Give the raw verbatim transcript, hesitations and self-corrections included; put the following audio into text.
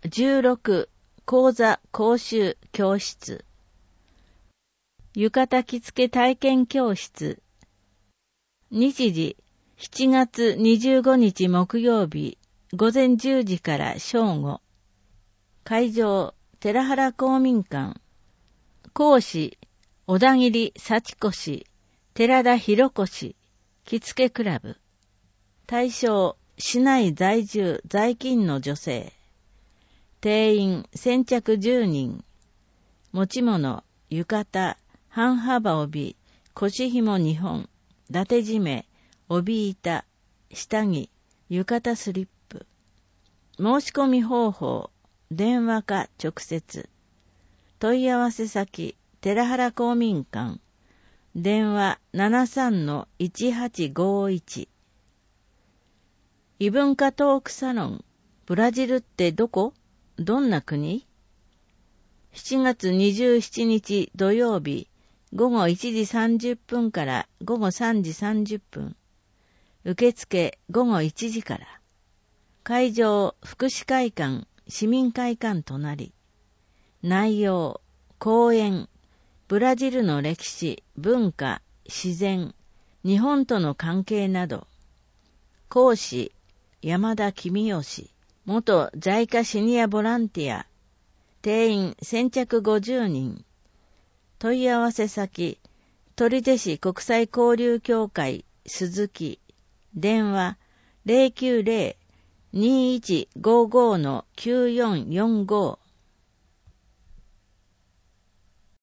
じゅうろく講座講習教室。浴衣着付け体験教室。日時しちがつにじゅうごにち木曜日午前じゅうじから正午。会場寺原公民館。講師小田切幸子氏、寺田博子氏、着付けクラブ。対象市内在住在勤の女性。定員先着じゅうにん。持ち物浴衣、半幅帯、腰紐にほん、伊達締め、帯板、下着、浴衣スリップ。申し込み方法、電話か直接。問い合わせ先、寺原公民館。電話 ななさんのいちはちごいち。異文化トークサロン。ブラジルってどこ？どんな国？しちがつにじゅうしちにち土曜日、午後いちじさんじゅっぷんから午後さんじさんじゅっぷん。受付午後いちじから。会場福祉会館、市民会館隣。内容、講演、ブラジルの歴史、文化、自然、日本との関係など。講師、山田公義、元在家シニアボランティア。定員先着ごじゅうにん。問い合わせ先、取手市国際交流協会、鈴木。電話 ゼロきゅうゼロ にいちごご きゅうよんよんご。